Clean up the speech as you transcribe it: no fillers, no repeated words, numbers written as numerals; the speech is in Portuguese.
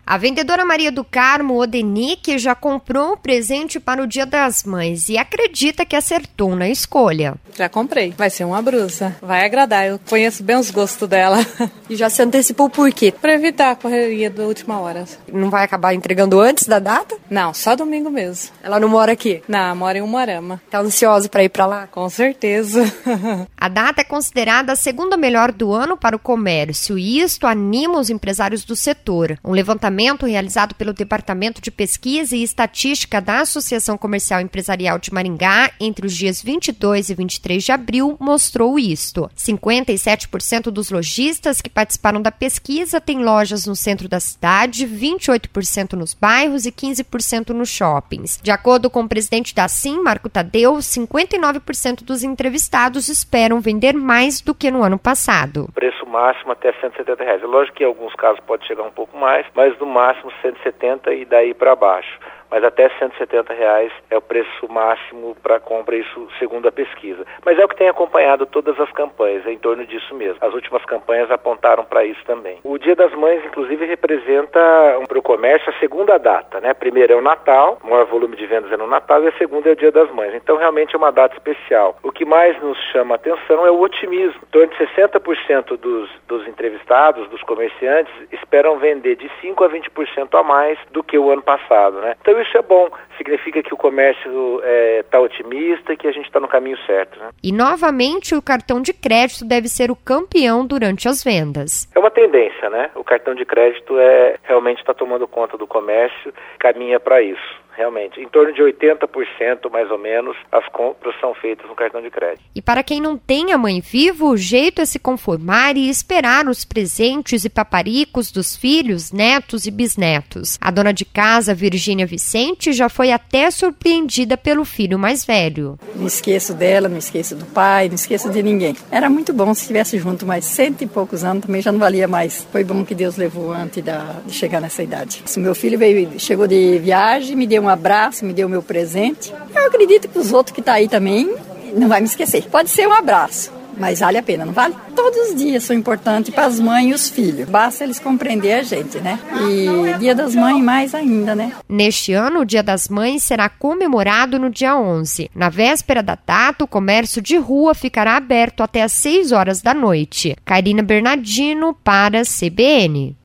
A vendedora Maria do Carmo Odenick já comprou um presente para o Dia das Mães e acredita que acertou na escolha. Já comprei. Vai ser uma blusa. Vai agradar. Eu conheço bem os gostos dela. E já se antecipou por quê? Para evitar a correria da última hora. Não vai acabar entregando antes da data? Não, só domingo mesmo. Ela não mora aqui? Não, mora em Umuarama. Tá ansiosa para ir para lá? Com certeza. A data é considerada a segunda melhor do ano para o comércio e isto anima os empresários do setor. Um levantamento realizado pelo Departamento de Pesquisa e Estatística da Associação Comercial e Empresarial de Maringá entre os dias 22 e 23 de abril mostrou isto. 57% dos lojistas que participaram da pesquisa têm lojas no centro da cidade, 28% nos bairros e 15% nos shoppings. De acordo com o presidente da Sim, Marco Tadeu, 59% dos entrevistados esperam vender mais do que no ano passado. Preço máximo até R$170. É lógico que em alguns casos pode chegar um pouco mais, mas no máximo 170 e daí para baixo. Mas até R$170 é o preço máximo para compra, isso segundo a pesquisa. Mas é o que tem acompanhado todas as campanhas, é em torno disso mesmo. As últimas campanhas apontaram para isso também. O Dia das Mães, inclusive, representa para o comércio a segunda data, né? A primeira é o Natal, o maior volume de vendas é no Natal, e a segunda é o Dia das Mães. Então, realmente é uma data especial. O que mais nos chama a atenção é o otimismo. Em torno de 60% dos entrevistados, dos comerciantes, esperam vender de 5% a 20% a mais do que o ano passado, né? Então, isso é bom, significa que o comércio está otimista e que a gente está no caminho certo, né? E novamente o cartão de crédito deve ser o campeão durante as vendas. É uma tendência, né? O cartão de crédito realmente está tomando conta do comércio, caminha para isso. Realmente, em torno de 80% mais ou menos, as compras são feitas no cartão de crédito. E para quem não tem a mãe viva, o jeito é se conformar e esperar os presentes e paparicos dos filhos, netos e bisnetos. A dona de casa, Virgínia Vicente, já foi até surpreendida pelo filho mais velho. Não esqueço dela, não esqueço do pai, não esqueço de ninguém. Era muito bom se estivesse junto, mas 100 e poucos anos também já não valia mais. Foi bom que Deus levou antes de chegar nessa idade. Se meu filho chegou de viagem, me deu um abraço, me deu o meu presente. Eu acredito que os outros que estão aí também não vai me esquecer. Pode ser um abraço, mas vale a pena, não vale? Todos os dias são importantes para as mães e os filhos. Basta eles compreender a gente, né? E Dia das Mães mais ainda, né? Neste ano, o Dia das Mães será comemorado no dia 11. Na véspera da data, o comércio de rua ficará aberto até às 6 horas da noite. Karina Bernardino para a CBN.